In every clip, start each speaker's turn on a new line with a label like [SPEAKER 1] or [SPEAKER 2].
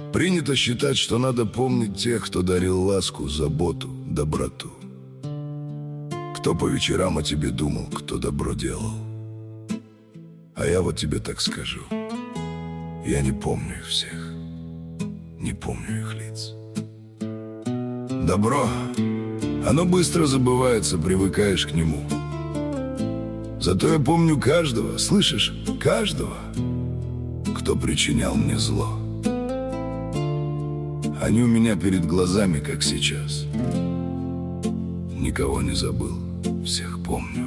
[SPEAKER 1] Принято считать, что надо помнить тех, кто дарил ласку, заботу, доброту. Кто по вечерам о тебе думал, кто добро делал. А я вот тебе так скажу: я не помню их всех, не помню их лиц. Добро, оно быстро забывается, привыкаешь к нему. Зато я помню каждого, слышишь, каждого, кто причинял мне зло. Они у меня перед глазами, как сейчас. Никого не забыл, всех помню.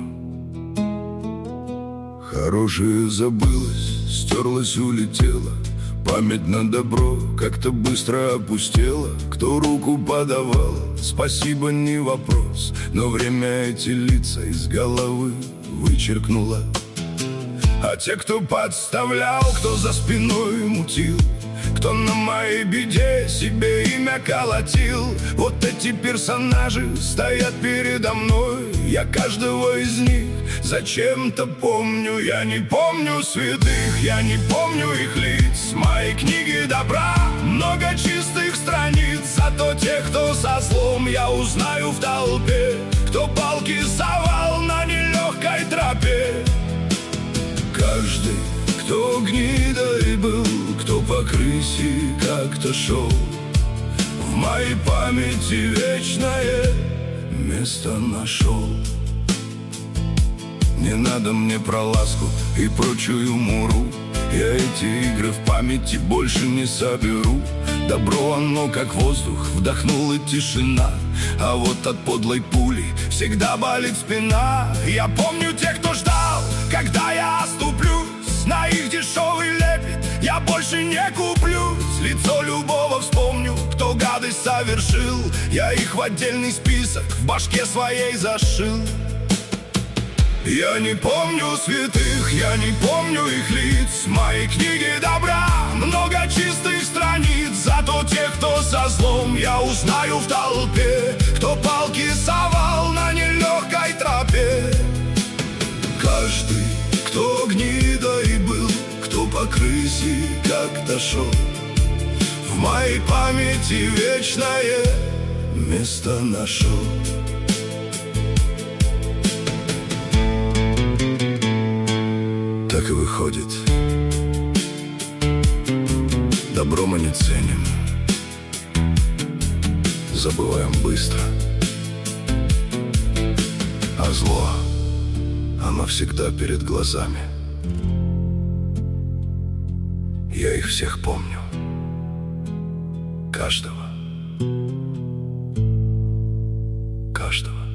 [SPEAKER 1] Хорошее забылось, стерлось, улетело. Память на добро как-то быстро опустела. Кто руку подавал, спасибо, не вопрос. Но время эти лица из головы вычеркнуло. А те, кто подставлял, кто за спиной мутил, кто на моей беде себе имя колотил, вот эти персонажи стоят передо мной. Я каждого из них зачем-то помню. Я не помню святых, я не помню их лиц. В моей книге добра много чистых страниц. Зато тех, кто со злом, я узнаю в толпе. Кто палки совал на нелегкой тропе. Каждый, кто гнидой был, кто по крысе как-то шел, в моей памяти вечное место нашел. Не надо мне про ласку и прочую муру. Я эти игры в памяти больше не соберу. Добро оно как воздух, вдохнула тишина. А вот от подлой пули всегда болит спина. Я помню тех, кто ждал, когда я оступлюсь. На их дешевый лепет я больше не куплюсь. Лицо любого вспомню, кто гадость совершил. Я их в отдельный список в башке своей зашил. Я не помню святых, я не помню их лиц. В моей книге добра много чистых страниц. Зато тех, кто со злом, я узнаю в толпе. Кто палки совал на нелегкой тропе. Каждый, кто гнидой был, кто по крысе как-то шел, в моей памяти вечное место нашел. Так и выходит, добро мы не ценим, забываем быстро. А зло, оно всегда перед глазами. Я их всех помню, каждого, каждого.